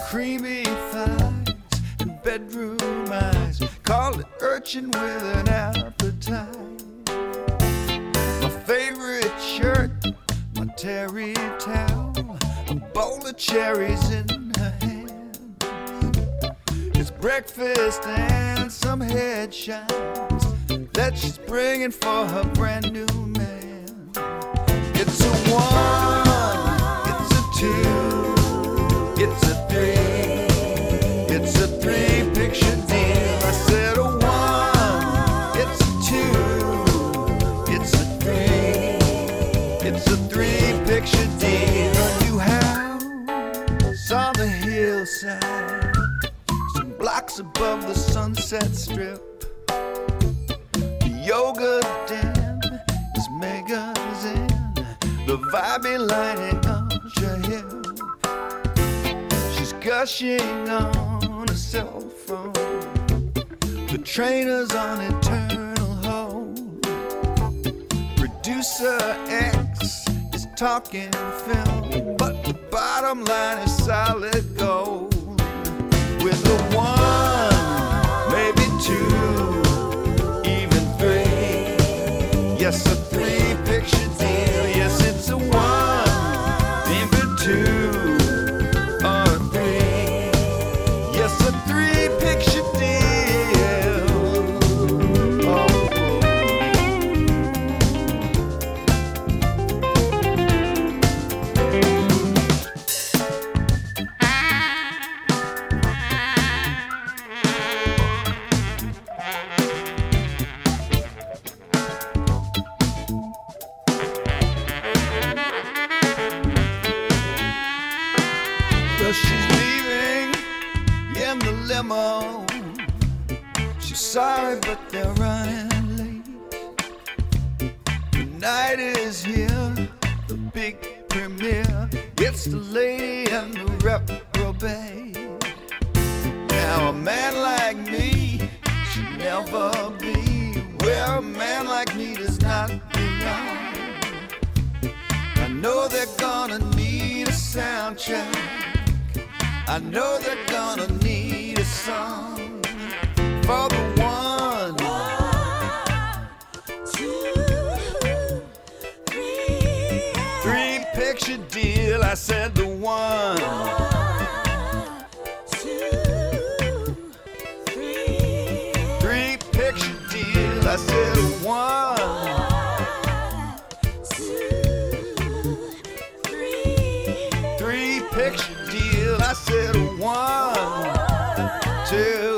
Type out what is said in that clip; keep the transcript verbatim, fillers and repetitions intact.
creamy thighs and bedroom eyes. Call it urchin with an appetite. My favorite shirt, my terry towel, a bowl of cherries in her hand. It's breakfast and some headshots that she's bringing for her brand new man. It's a one, it's a two, it's a three, it's a three picture deal. I said a one, it's a two, it's a three, it's a three picture deal. A new house on the hillside, some blocks above the Sunset Strip. The yoga den is Megan's in, the vibey lining up your hip. She's gushing on a cell phone, the trainer's on eternal hold. Producer X is talking film, but the bottom line is solid gold. With a one, maybe two, even three. Yes, a three picture deal. Yes, it's a one, even two, or a three. Yes, a three picture deal. Oh. Well, she's leaving in the limo. She's sorry, but they're running late. The night is here, the big premiere. It's the lady and the reprobate. Now a man like me should never be where a man like me does not belong. I know they're gonna need a soundtrack. I know they're gonna need a song for the one, One, two, three, three picture deal. I said the one, one, two, three, three picture deal. I said one, one, two, three, three picture deal. I said one, two.